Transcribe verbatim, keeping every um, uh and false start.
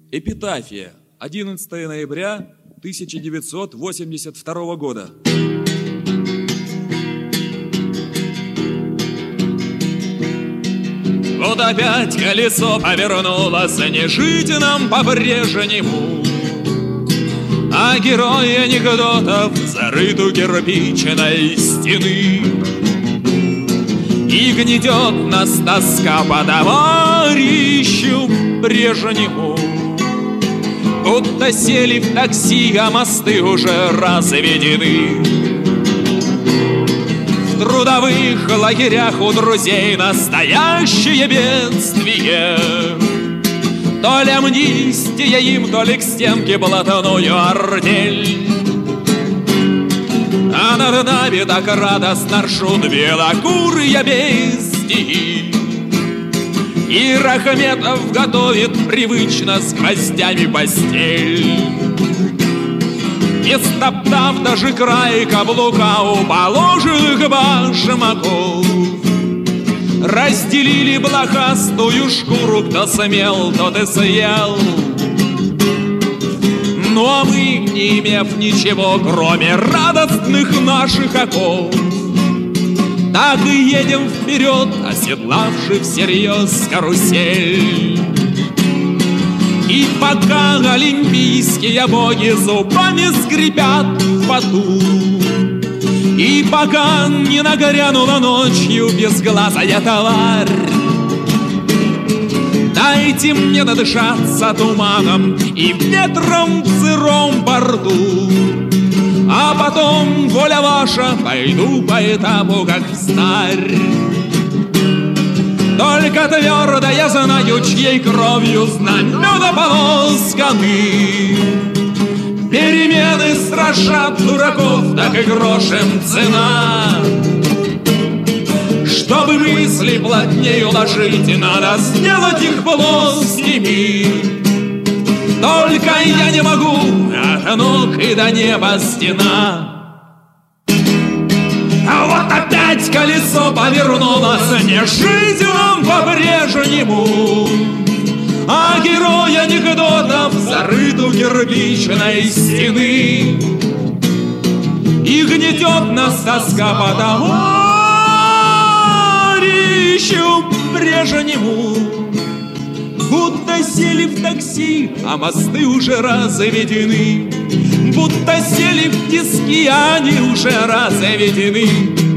Эпитафия. одиннадцатое ноября тысяча девятьсот восемьдесят второго года. Вот опять колесо повернулось, не жить нам по-прежнему. А герои анекдотов зарыт у кирпичной стены. И гнетет нас тоска по товарищу прежнему. Будто сели в такси, а мосты уже разведены. В трудовых лагерях у друзей настоящее бедствие. То ли амнистия им, то ли к стенке блатную артель. А над нами так радостно ржут белокурые бестии. И Рахметов готовит привычно с гвоздями постель. Не стоптав даже край каблука у положенных башмаков, разделили блохастую шкуру, кто смел, тот и съел. Ну а мы, не имев ничего, кроме радостных наших оков, так и едем вперед, оседлавши всерьез карусель. И пока олимпийские боги зубами скрипят в поту, и пока не нагрянула ночью безглазая тварь, дайте мне надышаться туманом и ветром в сыром борту. А потом, воля ваша, пойду по этапу, как встарь. Только твердо я знаю, чьей кровью знамена полосканы. Перемены страшат дураков, так и грошем цена. Чтобы мысли плотнее уложить, надо сделать их плоскими. Только я не могу, от ног и до неба стена. А вот опять колесо повернулось, не жить нам по-прежнему. А герой анекдотов зарыт у кирпичной стены. И гнетет нас тоска по товарищу прежнему. Будто сели в такси, а мосты уже разведены. Будто сели в тиски, а они уже разведены.